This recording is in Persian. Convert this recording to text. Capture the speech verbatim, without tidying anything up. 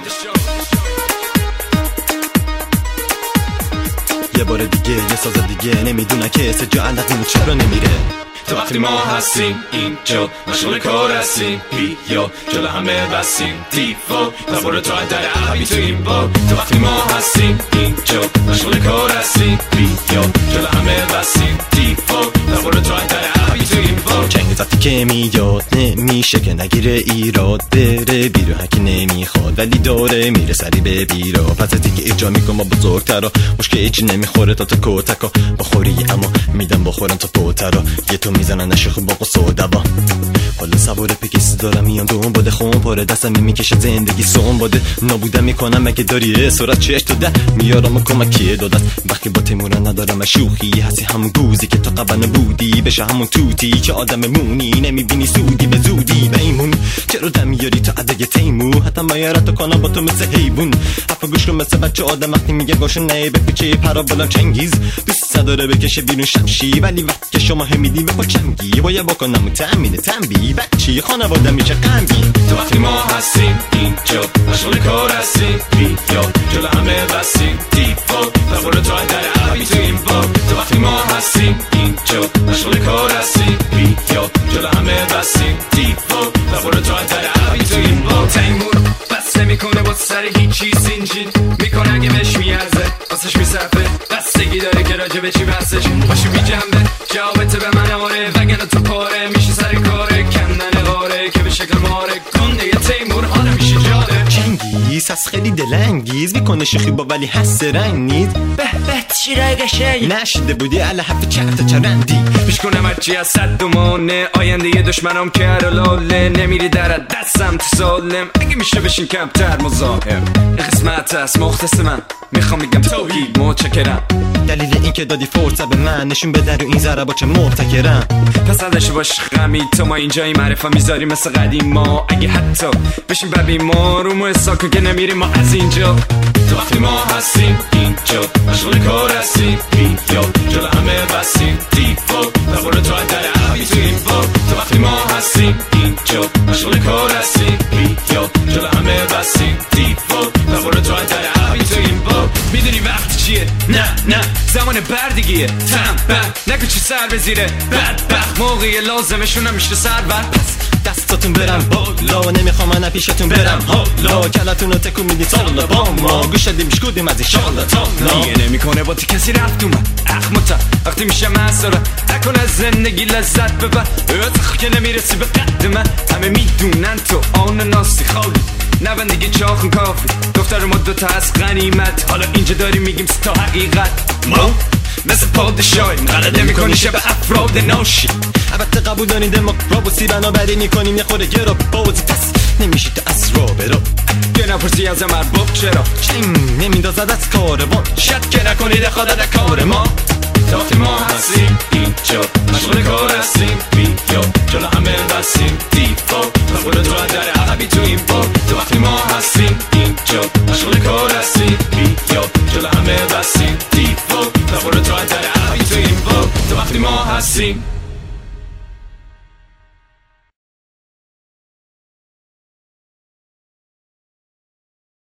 یه بار دیگه یه ساز دیگه نمیدونه که سجا علقمون چرا نمیره. تو وقتی ما هستیم اینجا مشغول کار هستیم بیا جلو همه بسیم تیفو نباره تو در عبی تو این بار. تو وقتی ما هستیم اینجا مشغول کار هستیم بیا جلو همه بسیم تیفو نباره تو در عبی تو این بار. چنگ زدی که میاد نمیشه که نگیره ایراد بره بیرو هکی نمیخواد ولی داره میره سری به بیرا پس دیگه ایجا میکن با بزرگترا مشکل ایچی نمیخوره تا تو کتکا بخوری اما میدم بخورم تا پوترا یه تو میزنن نشخ با قصه و دوا. حالا سوار پکیس دارم میام دوم باده خون پاره دستم میکشه زندگی سون باده نابودم میکنم مگه داری سرعت چش تو ده میارم و کمکیه دادست وقتی با تیمورا ندارم شوخی هستی همون گوزی که تو قبل بودی بشه همون توتی که آدم مونی نمیبینی سودی به زودی بیمون چرا دم میاری تو عده تیمو حتی مایرتو کنم با تو مثل حیوان حرف گوش کن مثل بچه آدم وقتی میگه گوشو نه به کوچه پرا بالا چنگیز دوست داره بکشه بیرون شمشی ولی وقتی که شما همیدی به پاچمگی باید بکنم تامین تنبی بچه خانواده میشه غمگین. تو وقتی ما هستیم اینجا مشغول کار هستیم بیا جلو همه بسیم تیفو نباره تو در عبی تو این بار. تو وقتی ما هستیم اینجا مشغول کار هستیم بیا جلو همه بسیم تیفو نباره تو در عبی تو این بار. تیمور بس نمیکنه با سر هیچ چیز اینجین میکنه اگه بهش میارزه واسش میصرفه بستگی داره که راجع به چی بحثش باشه بی جنبه جوابت به من آره وگرنه تو پاره میشه سر کاره کندن غاره که به شکل ماره گنده یه تیمور حالا میشه جاده چنگیز هست خیلی دلنگیز میکنه شوخی با ولی هست رنگ نیست به به چیرای قشنگ نشده بودی اله هفت چهت چرندی پیش کنم هرچی از صد دومانه آینده یه دشمنم که هر لاله نمیری در دستم تو سالم اگه میشه بشین کمتر مزاحم این قسمت هست مختص من میخوام میگم توحید متشکرم دلیل این که دادی فرصت به من نشون بده رو این ذره با چه مبتکرم پس نداشته باش غمی تو ما اینجا این معرفه میذاری مثل قدیم ما اگه حتی بشین ببین ما رو مو ساکن که نمیریم ما از اینجا. تو وقتی ما هستیم اینجا مشغول کار هستیم بیا جلو همه بسیم تیفو نباره تو در عبی تو این بار. تو وقتی ما هستیم اینجا مشغول کار هستیم بیا جلو همه بسیم تیفو نباره تو در عبی تو این بار. میدونی وقت چیه؟ نه نه زمان بردگیه تنبه نگو چی سر بزیره بدبخت موقعی لازمشونم میشه سر بر پس دستاتون برم بالا نمیخوام من پیشتون برم حالا کلتون رو تکون میدی سالا با ما گوش دادیم شکودیم از این شالا تالا دیگه نمیکنه با تی کسی رفت اومد اخمتا وقتی میشه مسئله نکن از زندگی لذت ببر اتخ که نمیرسی به قد من همه میدونن تو آن ناسی خالی نبن دیگه چاخون کافی دفتر ما دوتا از غنیمت حالا اینجا داریم میگیم ستا حقیقت ما مثل پادشاهیم غلطه میکنی شب افراد ناشی البته قبول دارین دموکراسی بنابراین میکنیم یه خورده گرا بازی پس نمیشه تو اسرا برو که نپرسی از مربوب چرا چنگ نمیندازد از کاروان شد که نکنید خدا در کار ما. تو وقتی ما هستیم اینجا مشغول کار هستیم بیا جلو همه بسیم تیفو نباره تو در عبی تو این بار. تو وقتی ما هستیم اینجا مشغول کار هستیم بیا جلو همه بسیم تیفو نباره تو در عبی تو این بار. تو وقتی ما هستیم